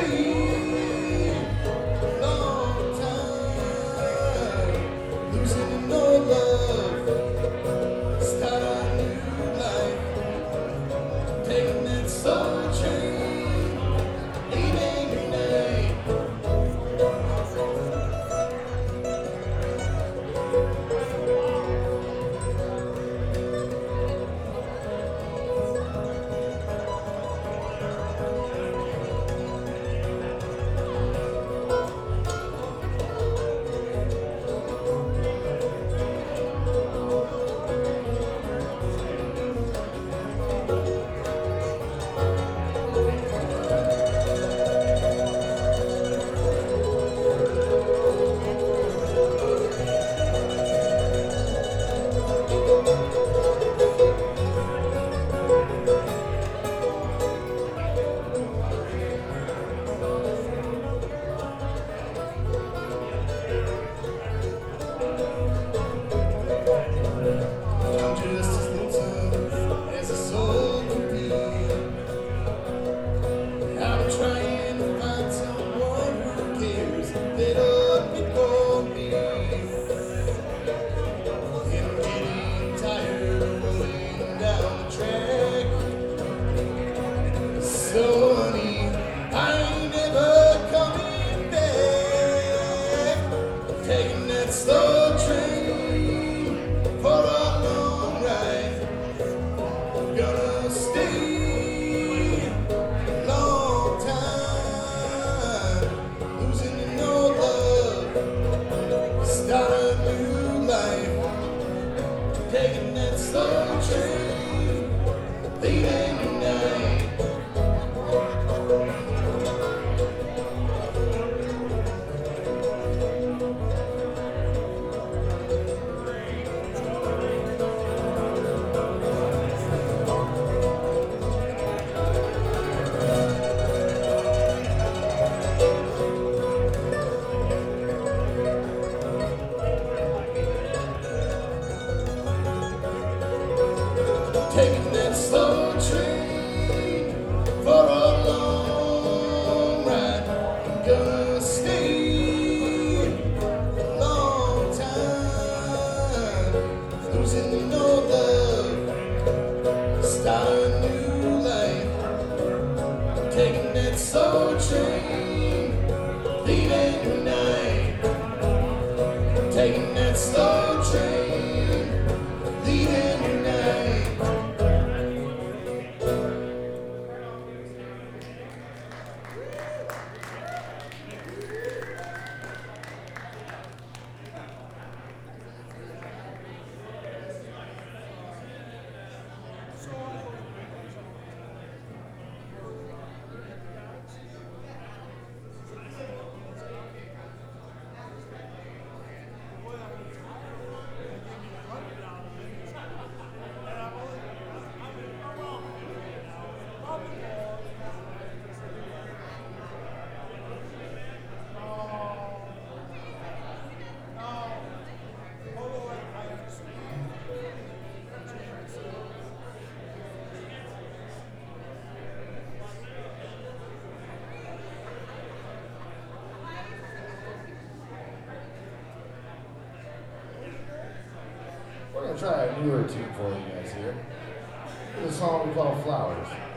long time, losing no love, start a new life, taking that soul train, leaving your name. I'm just as lonesome as a soul could be. I'm trying to find someone who cares that up before me. And I'm getting tired of rolling down the track. So honey, I ain't never coming back. Taking that slow train for a long ride. Gonna stay long time, losing to no love, start a new life, taking that slow train, leaving your night. Taking that slow train for a long ride. I'm gonna stay a long time, losing no love, start a new life. Taking that slow train, leaving your night. Taking that slow train, leaving your night. We're going to try a newer tune for you guys here. This is a song we call Flowers.